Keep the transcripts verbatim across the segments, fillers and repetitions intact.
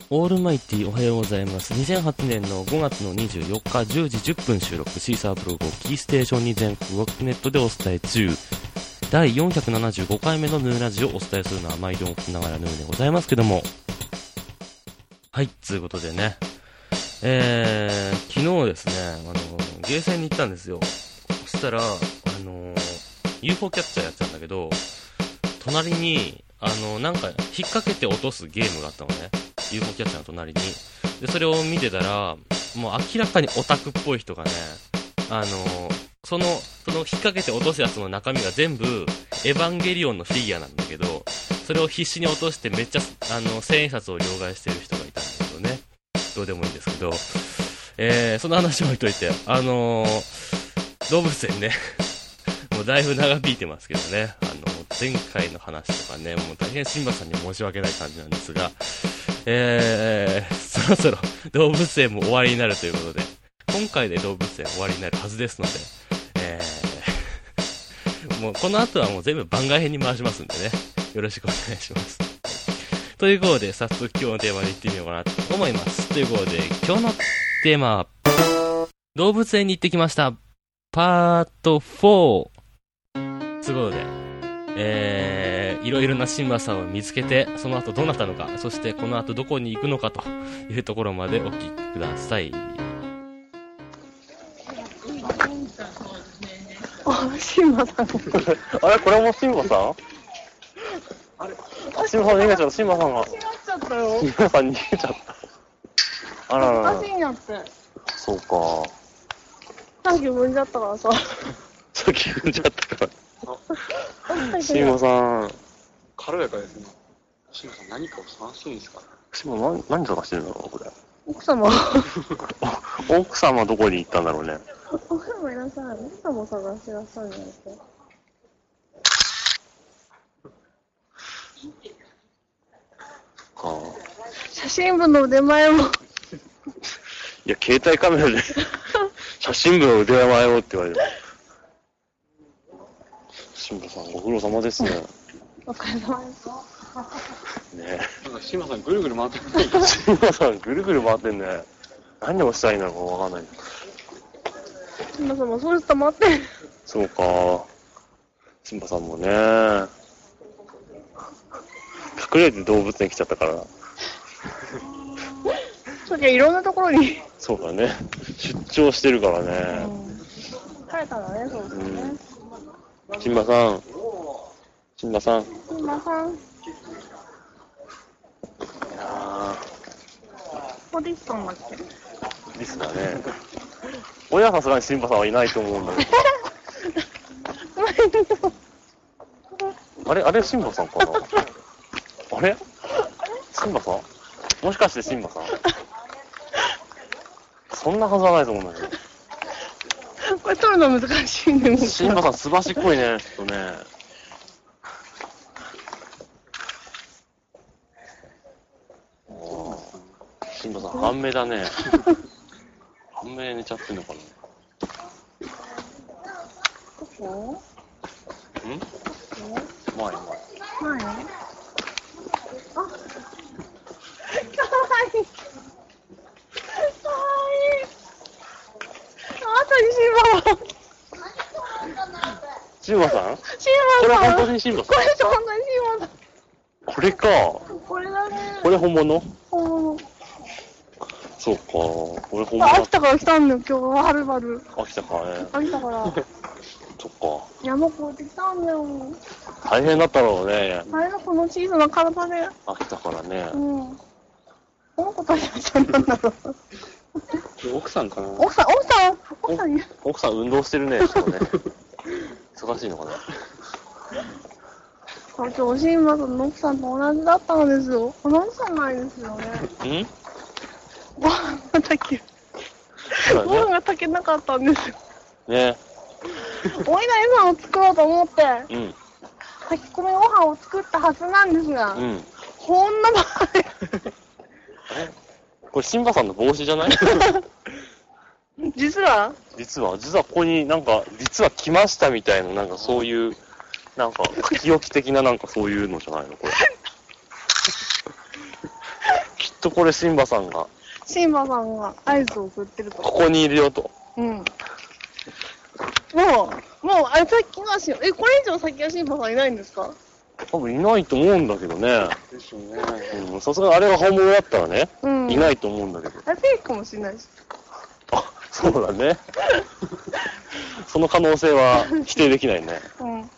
オールマイティおはようございます。にせんはちねんのごがつのにじゅうよっかじゅうじじゅっぷん収録、シーサーブログをキーステーションに全国枠ネットでお伝え中。だいよんひゃくななじゅうごかいめのヌーラジオをお伝えするのは毎度を聞きながらヌーでございますけども。はい、ということでね。えー、昨日ですね、あの、ゲーセンに行ったんですよ。そしたら、あの、ユーフォー キャッチャーやってたんだけど、隣に、あの、なんか、引っ掛けて落とすゲームがあったのね。ユーフォー キャッチャーの隣に。で、それを見てたら、もう明らかにオタクっぽい人がね、あの、その、その引っ掛けて落とすやつの中身が全部、エヴァンゲリオンのフィギュアなんだけど、それを必死に落としてめっちゃ、あの、千円札を両替してる人がいたんだけどね。どうでもいいんですけど、えー、その話を置いといて、あのー、動物園ね、もうだいぶ長引いてますけどね、あの、前回の話とかね、もう大変シンバさんに申し訳ない感じなんですが、えー、そろそろ動物園も終わりになるということで、今回で動物園終わりになるはずですので、えー、もうこの後はもう全部番外編に回しますんでね、よろしくお願いします。ということで、早速今日のテーマでいってみようかなと思います。ということで、今日のテーマは、動物園に行ってきました。パートフォー。ということで、えー、いろいろなシンバさんを見つけて、その後どうなったのか、そしてこの後どこに行くのかというところまでお聞きください。 あ、シンバさん。 あれこれもシンバさん？あれシンバさん逃げちゃった、シンバさんが。 間違っちゃったよ。 シンバさん逃げちゃった。あららら。 おかしいんやって。 そうか。 さっき踏んじゃったからさ。 さっき踏んじゃったから。シンバさん。 軽やかですね。シンバさん何かを探してるんですか？ シンバ何、何探してるのこれ。 奥様。 奥様どこに行ったんだろうね。 奥様いらっしゃる。奥様探してらっしゃるんじゃないですか。 はあ、 写真部の腕前も。 いや、携帯カメラで写真部の腕前をって言われる。シンバさんご苦労様ですね。 お疲れ様です。 ねなんかシンバさんぐるぐる回ってる。 シンバさんぐるぐる回ってんね。何をしたらいいのかわかんない。 シンバさんもそう溜まって。 そうか。シンバさんもね。隠れて動物園来ちゃったから。 そうじゃいろんなところに。 そうだね。出張してるからね。 疲れたんだね、そうですね。 うん、シンバさん。シンバさん。 シンバさん。 いやポリストンだっけ？ ー、ですかね。俺はさすがにシンバさんはいないと思うんだけど。あれあれシンバさんかな。あれシンバさんもしかしてシンバさんそんなはずはないと思うんだけど。 これ撮るの難しいね。 シンバさんすばしっこいね、ちょっとね。シンバさん半目だね。半目寝ちゃってんのかな。 どこ？ ん？前前。 前？あ、かわいい。かわいい。あたりシンバ。 シンバさん？ シンバさん。 これ本当にシンバさん？ これ本当にシンバさん。 これか。 これだね。 これ本物？ 本物。 そうか。これ本物。 秋田から来たんだよ、今日ははるばる。 秋田からね。 秋田から。 そっか。 山越えてきたんだよ。 大変だったろうね。 あれのこの小さな体で。 秋田からね。 うん。この子たちはなんだろう。 奥さんかな。 奥さん、奥さん、奥さんに。 奥さん運動してるね、ちょっとね。忙しいのかな。 今日、シンバさんの奥さんと同じだったんですよ。同じじゃないですよね。 ん？ ご飯が炊け、ご飯が炊けなかったんですよ。 ね。 おいな餌を作ろうと思って、 うん。 炊き込みご飯を作ったはずなんですが、 うん。 こんな場合。 え？これシンバさんの帽子じゃない？ 実は実は、実はここになんか、実は来ましたみたいな、なんかそういう、なんか書き置き的ななんかそういうのじゃないのこれ。きっとこれシンバさんが、 シンバさんが合図を送ってると。 ここにいるよと。 うん。もう、もう、あれさっきがシン、え、これ以上先はシンバさんいないんですか？ 多分いないと思うんだけどね。 でしょうね。 うん、さすがにあれが本物だったらね、 うん。 いないと思うんだけど。 あれフェイクかもしれないし。 あ、そうだね。その可能性は否定できないね。 うん。 うん。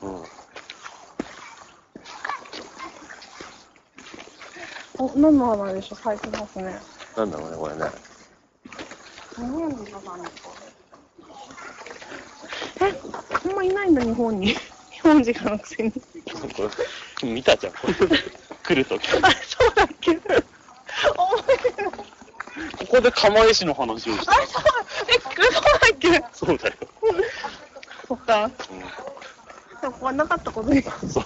お、何の花でしょ咲いてますね。 なんだろうね、これね。 日本にいたかな。え、ほんまいないんだ、日本に。日本人のくせに。 これ見たじゃん、これ。来るとき。 あれ、そうだっけ？覚えてない。 ここで釜石の話をした。 あれ、そうだ、え、そうだっけ？ そうだよ。 そっか。 うん、 でもここなかったことに。 そう。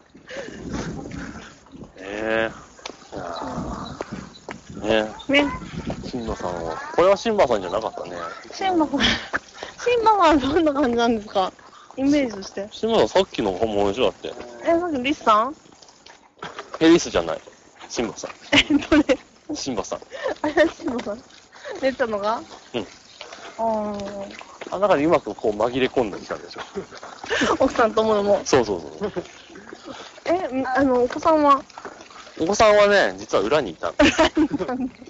ええー。いやーねね。 シンバさんは、これはシンバさんじゃなかったね。 シンバさん、シンバさんはどんな感じなんですか？イメージとして。 シンバさんさっきの本物でしょだって。 え、さっきリスさん？ ヘリスじゃない。シンバさん。 え、どれ？ シンバさん。 あれ、シンバさん。出たのが？ うん。 あー。 あの中でうまくこう紛れ込んできたんでしょ。 奥さんともども。 そうそうそう。 え、あの、お子さんは？ お子さんはね、実は裏にいた。 なるほどね。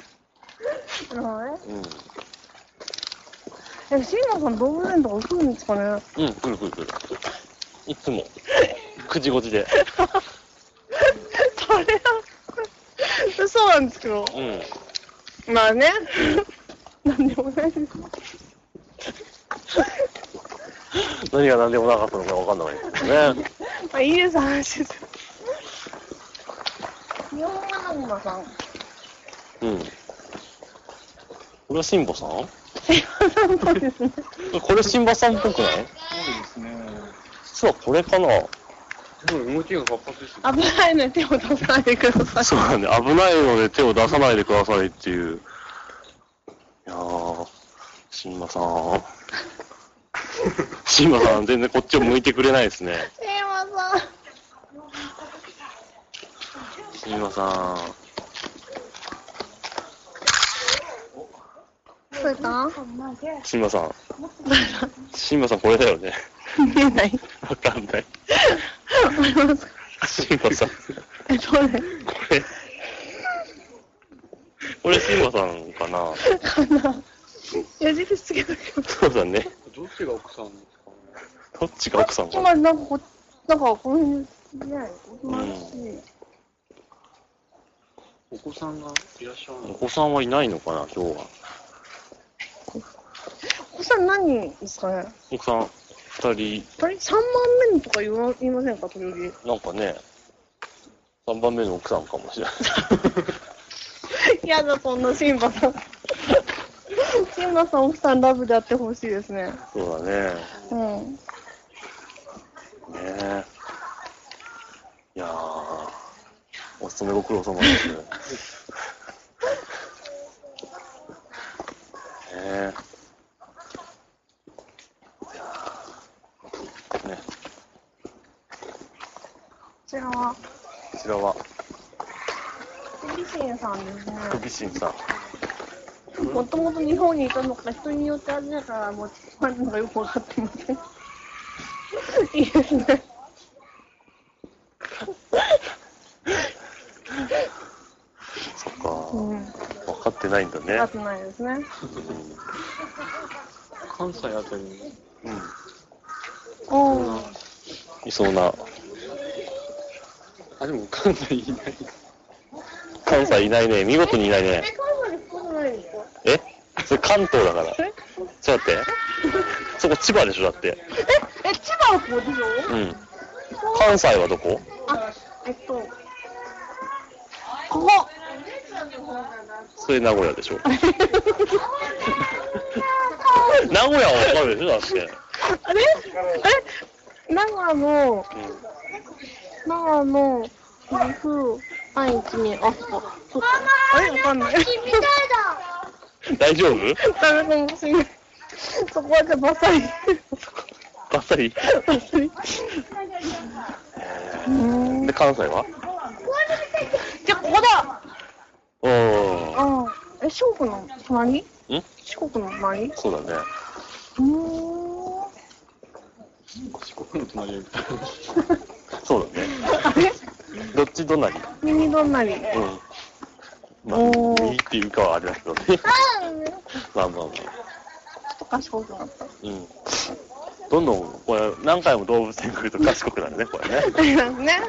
うん。 え、シンバさん動物園とか来るんですかね？ うん、来る来る来る。いつも。くじごじで。 それは、嘘なんですけど。 うん。 まあね。なんでもないです。 何が何でもなかったのかわかんないけどね。 まあいいです、話です。日本花馬さん。 うん。これはシンバさん？ シンバさんっぽいですね。 これシンバさんっぽくない？ そうですね。 実はこれかな？ でも動きが活発ですね。 危ないので手を出さないでください。 そうだね。危ないので手を出さないでくださいっていう。いやー、シンバさん。シンバさん全然こっちを向いてくれないですね。 シンバさん。 シンバさどうやったん。シンバさん。シンバさんこれだよね。 見えない。 わかんない。 ありますか？ シンバさん。 え、どれ？ これ。これシンバさんかな？ かな。矢印つけたけど。 そうだね。 どっちが奥さんですかね。 どっちが奥さんかな？ 今なんかこ、なんかこの辺にね、おとなしい。 お子さんがいらっしゃるおの？ 子さんはいないのかな、今日は。 お子さん何人ですかね？ 奥さん二人、 あれさんばんめのとか言わ言いませんか、時々。 なんかね、さんばんめの奥さんかもしれない。 やだ、そんなシンバさん。シンバさん、奥さんラブであってほしいですね。 そうだね。 うん。 ねえ。いやー、お勤めご苦労様です。ねえ。いやーね。 こちらは、 こちらは、 ビシンさんですね。 クビシンさん。 もともと日本にいたのか、人によってあれだから、もう、あるのがよくわかってません。いいですね。 そっか、 うん。 分かってないんだね。 わかってないですね。 関西あたりに。 うん。うん。 おー。 いそうな。 あ、でも関西いない。 関西いないね。見事にいないね。 え、関西に聞こえないんですか？ えそれ関東だから。 えちょっと待って。そこ千葉でしょだって。 え、え、千葉の方でしょ？ うん。関西はどこ？ あ、えっと、ここ。 それ名古屋でしょ。名古屋はわかるでしょだって。 あれえ長野、長野、岐阜、愛知に、あ、そこ。そっか。あれわかんない。 大丈夫？ ダメかもしれない。そこはじゃあバッサリ。 バッサリ？ バッサリ。 で、関西は？ じゃあここだ。 おー、 え、四国の隣？ ん四国の隣？ そうだね。 うーん。 四国の隣みたいな。 そうだね。 あれどっち隣？ 右隣。 うん。まあ、 おー右っていうかはあれだけどね。 あー、ちょまあまあまあ。 っと賢くなった。 うん。どんどん、これ、何回も動物園来ると賢くなるね、これね。 ありますね。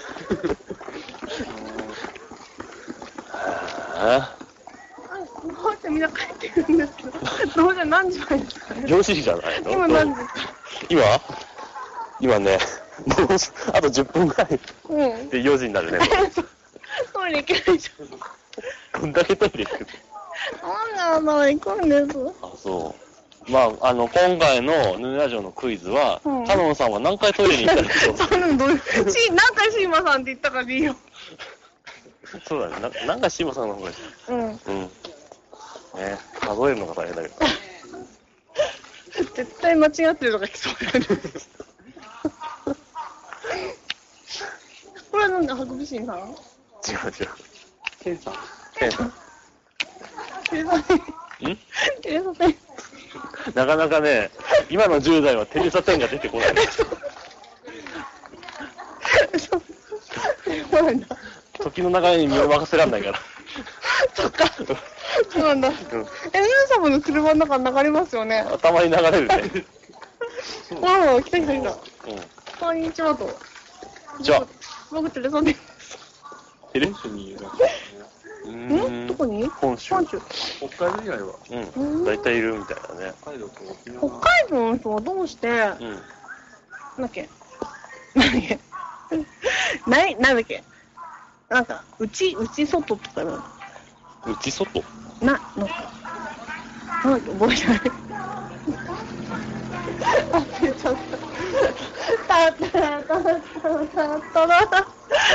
あどうしてみんな帰ってくるんですけど、どうして何時までですかね。 よろしいじゃないの？ 今何時ですか？ 今今ね、もう、あとじゅっぷんぐらいうん。 でよじになるね。 トイレ行けないじこんだけトイレ行く。 ゃん。なんで行くんです。 あ、そう。まあ、あの、今回のヌーラジオのクイズは、 うんカノンさんは何回トイレに行ったのかそんなのどういう、し、何回シーマさんって言ったからいいよ。 そうだね。な何回シーマさんの方がいい。 うん。 うん。ね、数えるのが大変だけど。 絶対間違ってるとか来そうやね。これはなんでハクビシンさん？ 違う違う。 ケンさん。 ケンさん。 テレサテン。 んテレサテン。 なかなかね、今のじゅう代はテレサテンが出てこない。 そうなんだ。 時の流れに身を任せらんないから。 そっか。そうなんだ。 うん、 え、皆様の車の中に流れますよね。 頭に流れるね。 ああ、来た来た来た。 うん。 こんにちはと。 じゃあ、 僕テレサテン。 テレ本州にいるらしいね。 んどこに？ 本州。 本州。 北海道以外は。 うん。大体いるみたいだね。 北海道と沖北縄。 海道の人はどうして、なんうん。 だっけなんだっけない、なんだっけなんか、内、内外とかな、 内外な、なんか、なんだっけ覚えてない。忘れちゃった。たたたたたたたたた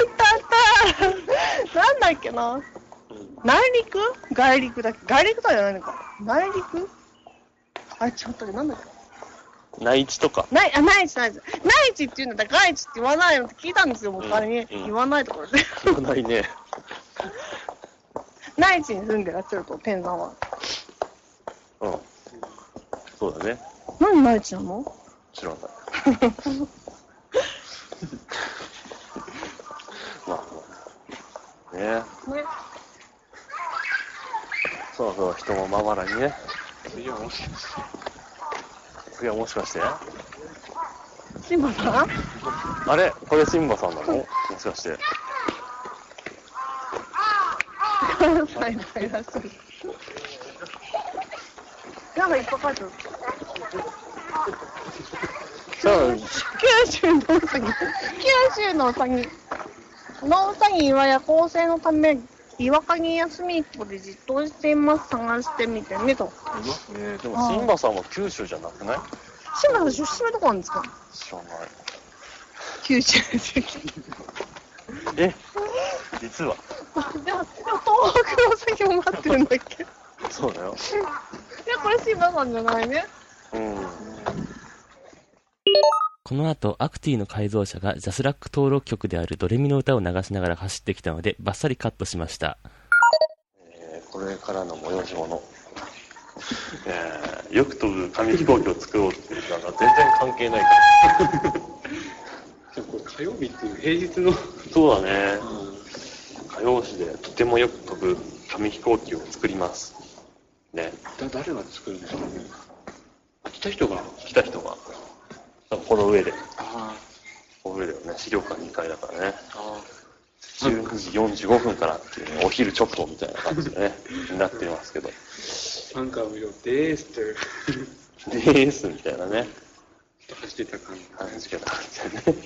なんだっけな内陸外陸だっけ外陸とはじゃないのか内陸あれ違ったっけなんだっけ内地とか。 ない、あ、内地、内地。内地って言うんだったら外地って言わないのって聞いたんですよ、僕、あれに。 うんうん言わないところで。 言わないね。 内地に住んでらっしゃると、天さんは。 うん。そうだね。 何内地なの？ 知らない。まあまあ。ねね。 そろそろ人もまばらにね。 次はもしかして。 次はもしかしてシンバさん？ あれこれシンバさんなのもしかして。 関西がいらっしゃる。なんかいっぱい書いてある。 そう九州のうさぎ。九州のうさぎ。のうさぎは夜行性のため、岩陰や隅っこでじっとしています。探してみてねと。 いますね。でもシンバさんは九州じゃなくない？ シンバさん出身はどこなんですか？ 知らない。 九州ですよ。 え実はでも、でも東北のうさぎも待ってるんだっけ？ そうだよ。 いや、これシンバさんじゃないね。 うん。 この後、アクティの改造車がジャスラック登録曲であるドレミの歌を流しながら走ってきたので、バッサリカットしました。 えー、これからの催し物。えー、よく飛ぶ紙飛行機を作ろうっていうのが全然関係ないから。 でもこれ火曜日っていう平日の。 そうだね。火曜日でとてもよく飛ぶ紙飛行機を作ります。ね。 だ誰が作るんですかね。来た人が。 来た人が。この上で。 あこの上でね、資料館にかいだからね。 あ。 じゅうくじよんじゅうごふんからっていうね、お昼直後みたいな感じでね、になってますけど。 なんか無料でーすってでーすみたいなね。 走ってた感じ。 話し方感じでね。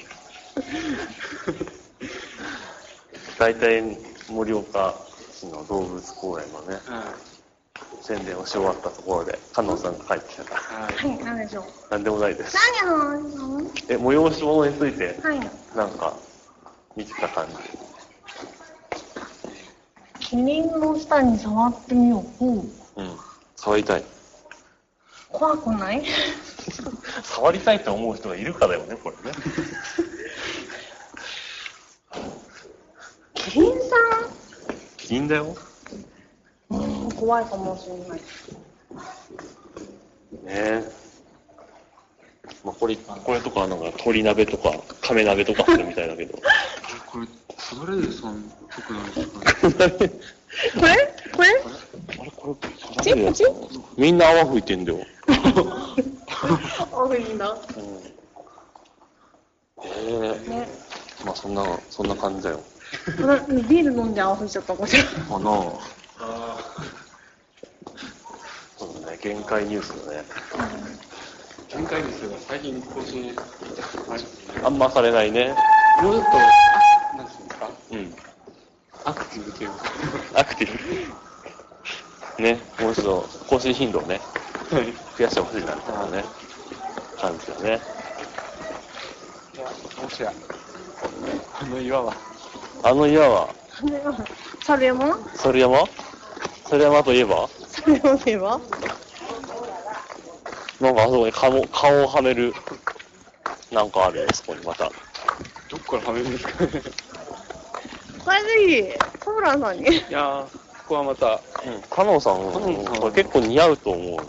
大体盛岡市の動物公園のね、 は宣伝をし終わったところで、加納さんが帰ってきたから、 い。はい。 はい、なんでしょう。 なんでもないです。 何が何なの？ え、催し物について、 はい。 なんか、見てた感じ。 キリンの下に触ってみよう。うん。 うん。触りたい。 怖くない？ 触りたいと思う人がいるかだよね、これね。 キリンさん？ キリンだよ。 うーん。 怖いかもしれない。 ねえ。まあ、これ、これとか、なんか、鶏鍋とか、亀鍋とかするみたいだけど。 これ、サドレーさん得なんですかね。 これこれあれ、これ、 こっちこっちみんな泡吹いてんだよ。 あ、いいんだ。 うん。ええね。 まあ、そんな、そんな感じだよ。 ビール飲んで青吹いちゃったかしら。 かなぁ。そうだね、限界ニュースだね。 限界ですけど、最近更新、 あんまされないね。 もうちょっと、あ、なんていうんですか、 うん。 アクティブというか、 アクティブ。ね、もう一度、更新頻度をね、増やしてほしいな、みたいなね、感じだね。 いや、もしや、あの岩は、 あの岩は、 猿山猿山猿山といえば猿山といえばなんかあそこに顔顔をはめる、なんかあるよ、そこにまた。 どっからはめるんですかね。 これぜひ、ソブランさんに。 いやー、ここはまた、 うん、カノンさん、 カノンさんこれ結構似合うと思う。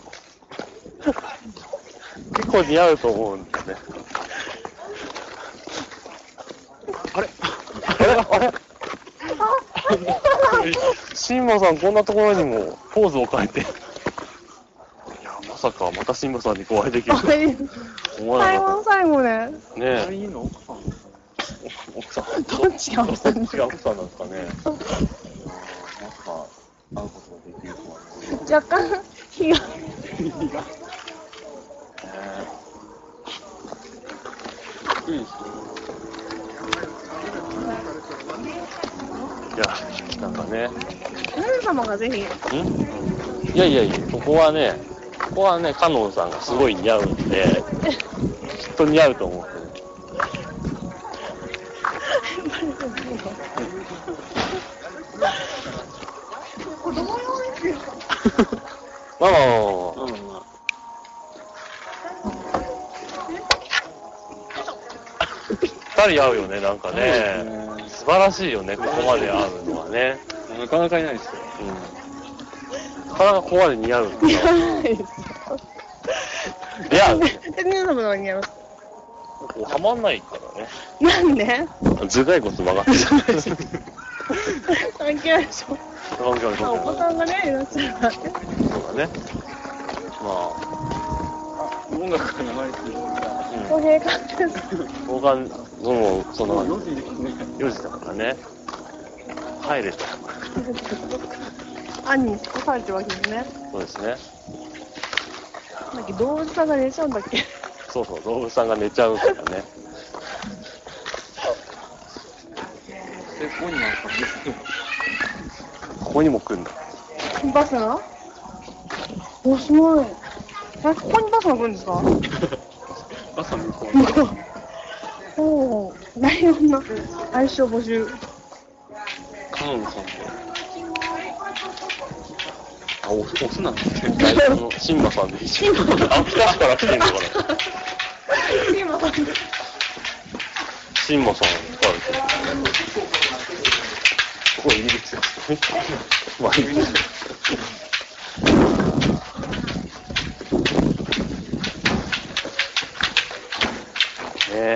結構似合うと思うんだよね。 あれあれあれシンマさん、こんなところにもポーズを変えて。いや、まさかまたシンマさんにお会いできると思わ最後のなかっ最後ね。 た。ねえ。 いいの奥さん。 奥さん。 どっちが奥さんどっちが奥さんなんですかね。いやまさか会うことができるとはね。 若干、火が。 いいですね。 いや、なんかね。 何様がぜひ。 んいやいやいや、ここはね、ここはね、カノンさんがすごい似合うんで、きっと似合うと思う。 子供用ですよ。 まあまあまあまあ。 うん、まあ。 二人合うよね、なんかね。素晴らしいよね、ここまで合うのはね。 なかなかいないですよ。 うん。なかなかここまで似合うんだよ。レアね。 え、皆様の似合う。 ここはまんないからね。 なんで頭蓋骨曲がってる。 関係ないでしょ。 関係ないあ、お子さんがね、いらっしゃるからね。 そうだね。まあ。 音楽が流れてるのが、 公平感です。 僕は、もう、その、 よじですね。 よじだからね。帰れと。 案に残されてるわけですね。 そうですね。 だっけ、動物さんが寝ちゃうんだっけ。 そうそう、動物さんが寝ちゃうからね。 で、ここになんかですね。 ここにも来るんだ。 バスがお、すごい。え、ここにバスが来るんですかバスは向こう向こう。おお、ライオンの相性募集。 カノンさんと。あ、オス、オスなんですね。 ライオンのシンマさんでいいじゃん。秋田市から来てんのかな。 今さん。 シンマさんから来てる。ここ入り口ですね。まあいいですね。ねえ。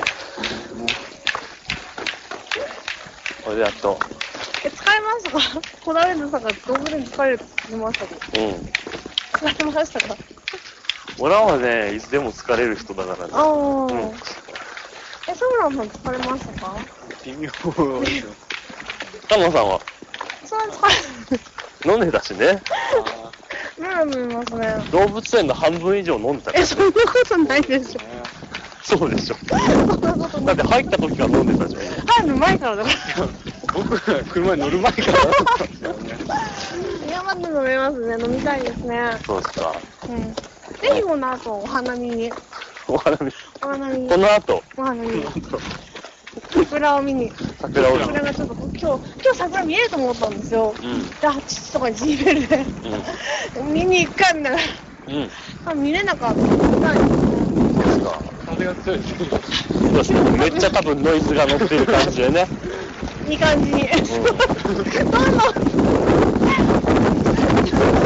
これでやっと。 え、疲れましたかこだわりのさんが動物に疲れましたかうん。 疲れましたか俺はね、いつでも疲れる人だからね。 ああ、 うん。 え、ソブランさん疲れましたか微妙ですよ。 カノンさんはそんな疲れ飲んでたしね。 る。ムームいますね。 動物園の半分以上飲んでたかえ、 ら。 そんなことないでしょ。 そうでしょ。 そんなことない。 だって入った時から飲んでたじゃん。 入る前からだから。 僕が車に乗る前からだったんですよね。 頑張って飲めますね。飲みたいですね。 そうですか。 うん。ぜひこの後、お花見に。 お花見。 お花見に。 この後、 お花見に。桜を見に。 桜を。 桜がちょっと、今日、今日桜見えると思ったんですよ。 うん。 で、はちじとかに G メールで。見に行かんなら。 うん。うん。 あ、見れなかった。 ですか。 風が強いですね。 そうですね。めっちゃ多分ノイズが乗ってる感じでね。 いい感じに。どんどん。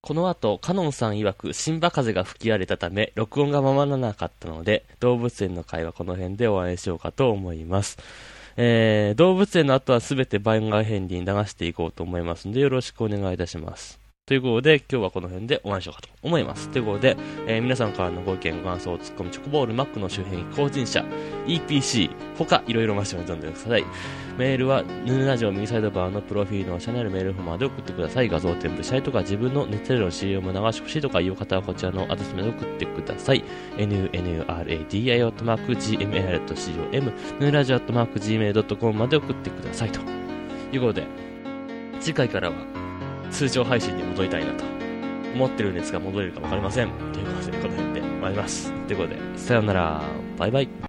この後、カノンさん曰く、シンバ風が吹き荒れたため、録音がままならなかったので、動物園の会はこの辺で終わりにしようかと思います。えー、動物園の後はすべて番外編に流していこうと思いますので、よろしくお願いいたします。ということで、今日はこの辺で終わりにしようかと思います。ということで、えー、皆さんからのご意見、ご感想、ツッコミ、チョコボール、Mac の周辺、後進者、イーピーシー、他、いろいろマシュマロに飛んでください。メールは、ヌーラジオ右サイドバーのプロフィールの下にあるメールフォームまで送ってください。画像添付したいとか、自分のネットでの シーエム を流してほしいとかいう方は、こちらのアドレスまで送ってください。ヌーラジオ アットマーク ジーエムエーアール ドット コム、ヌーラジオ アットマーク ジーメール ドット コム まで送ってください。ということで、次回からは、通常配信に戻りたいなと。思ってるんですが戻れるか分かりません。ということで、この辺で終わります。ということで、さようなら。バイバイ。